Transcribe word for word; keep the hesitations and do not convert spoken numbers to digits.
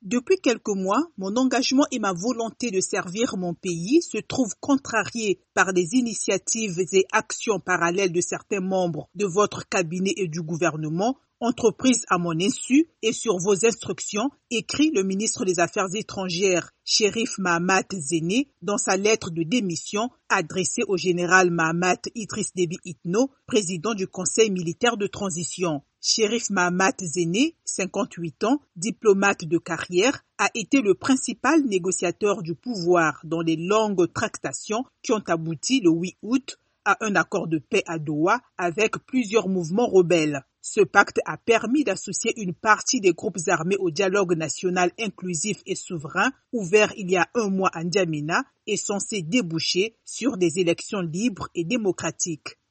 Depuis quelques mois, mon engagement et ma volonté de servir mon pays se trouvent contrariés par des initiatives et actions parallèles de certains membres de votre cabinet et du gouvernement, entreprises à mon insu et sur vos instructions, écrit le ministre des Affaires étrangères, Cherif Mahamat Zéné, dans sa lettre de démission adressée au général Mahamat Idriss Déby Itno, président du Conseil militaire de transition. Cherif Mahamat Zéné, cinquante-huit ans, diplomate de carrière, a été le principal négociateur du pouvoir dans les longues tractations qui ont abouti le huit août à un accord de paix à Doha avec plusieurs mouvements rebelles. Ce pacte a permis d'associer une partie des groupes armés au dialogue national inclusif et souverain ouvert il y a un mois à N'Djamena et censé déboucher sur des élections libres et démocratiques.